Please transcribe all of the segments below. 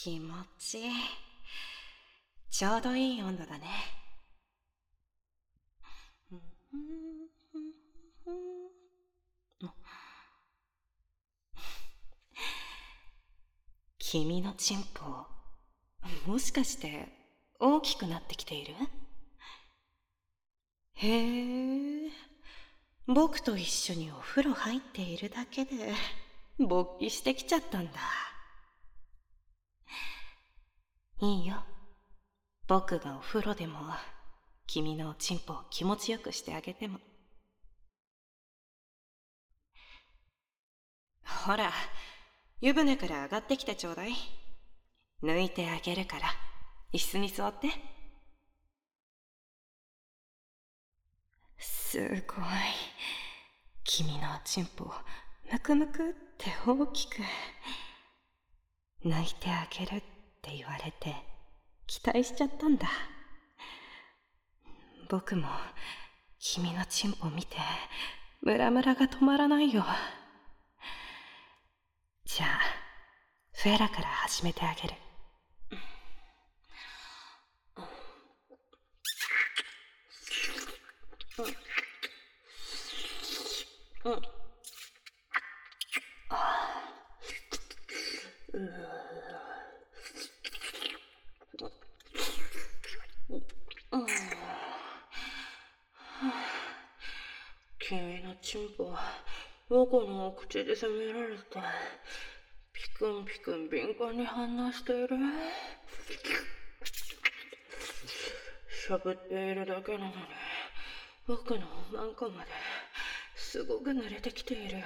気持ちいい。ちょうどいい温度だね。君のチンポ、もしかして大きくなってきている？へえ、僕と一緒にお風呂入っているだけで勃起してきちゃったんだ。いいよ、僕がお風呂でも君のチンポを気持ちよくしてあげても。ほら、湯船から上がってきてちょうだい。抜いてあげるから、椅子に座って。すごい。君のチンポ、むくむくって大きく。抜いてあげるって言われて、期待しちゃったんだ。僕も、君のチンポ見て、ムラムラが止まらないよ。じゃあ、フェラから始めてあげる。君のチンポ、僕の口で責められた。ピクンピクン敏感に反応している。喋っているだけなのに、僕のマンコまですごく慣れてきているよ。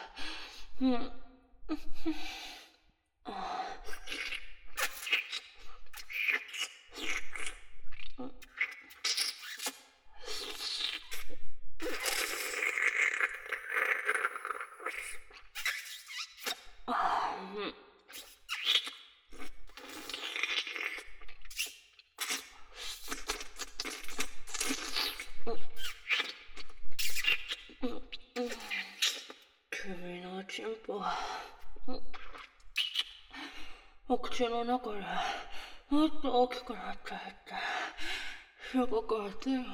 君のチンポ、お口の中でもっと大きくなっていって、すごく熱いよ。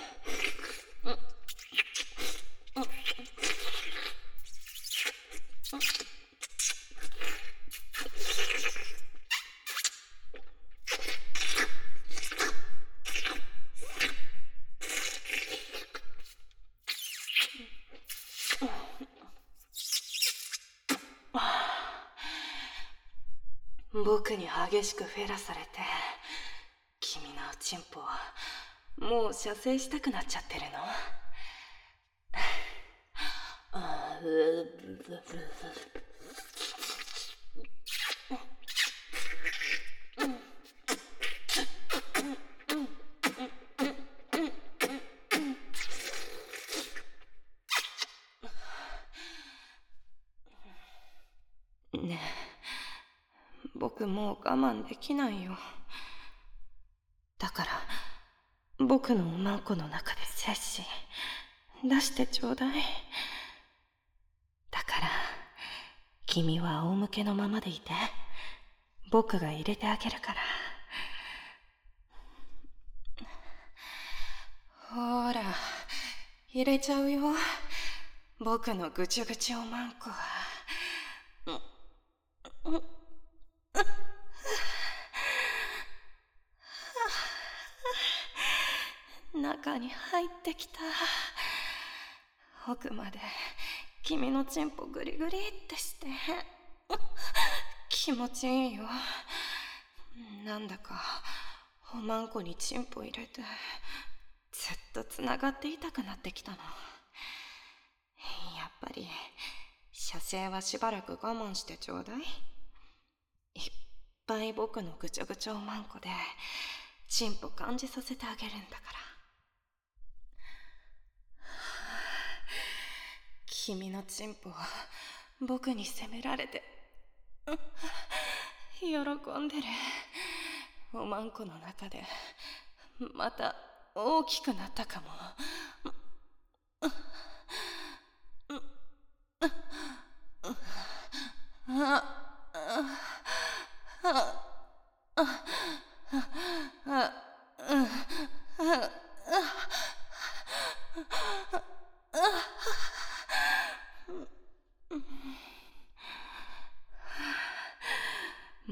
僕に激しくフェラされて、君のチンポもう射精したくなっちゃってるの？ねえ、僕もう我慢できないよ。だから僕のおまんこの中で精子出してちょうだい。だから君は仰向けのままでいて、僕が入れてあげるから。ほら、入れちゃうよ、僕のぐちゅぐちゅおまんこ。中に入ってきた。奥まで君のチンポグリグリってして気持ちいいよ。なんだかおまんこにチンポ入れてずっとつながっていたくなってきたの。やっぱり射精はしばらく我慢してちょうだい。いっぱい僕のぐちょぐちょおまんこでチンポ感じさせてあげるんだから。君のチンポ僕に責められて喜んでる。おまんこの中でまた大きくなったかも。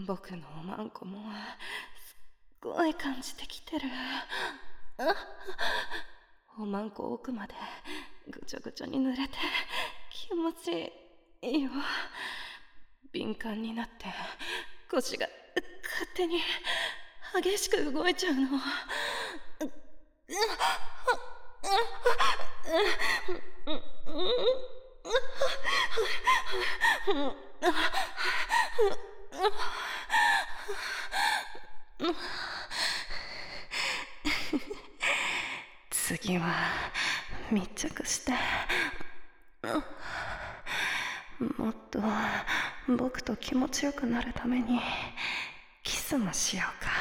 僕のおまんこもすっごい感じてきてる。おまんこ奥までぐちょぐちょに濡れて気持ちいいよ。敏感になって腰が勝手に激しく動いちゃうの。次は密着してもっと僕と気持ちよくなるためにキスもしようか。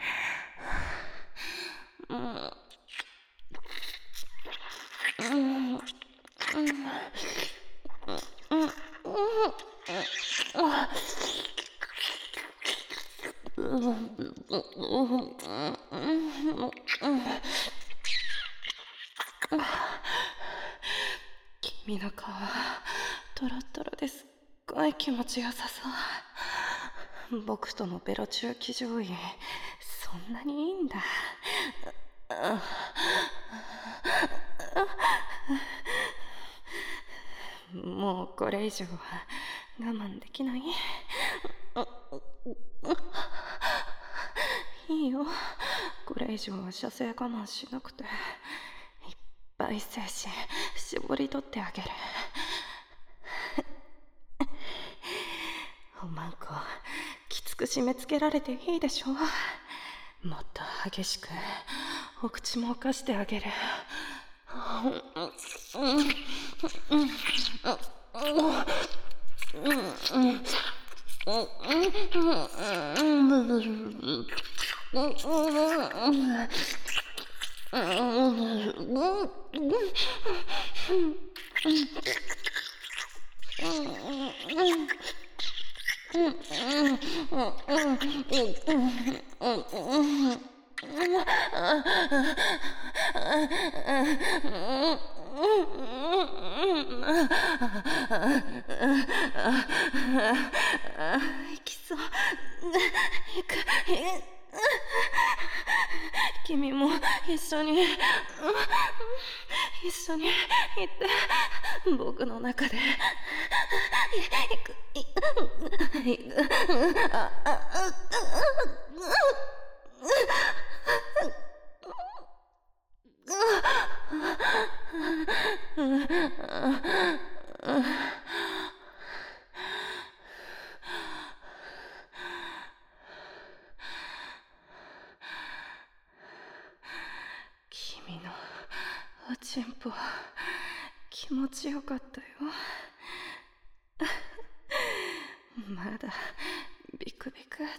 君の顔トロトロですっごい気持ちよさそう。僕とのベロ中騎乗位そんなにいいんだ。もうこれ以上は我慢できない。いいよ、これ以上は射精我慢しなくていっぱい精子絞り取ってあげる。おまんこきつく締め付けられていいでしょ。もっと激しくお口も犯してあげる。行きそう。行く。君も一緒に行って僕の中で君のおちんぽ気持ちよかったよ。まだビクビクって、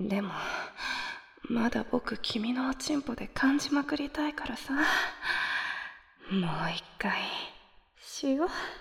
でもまだ僕君のおちんぽで感じまくりたいからさ、もう一回しよう。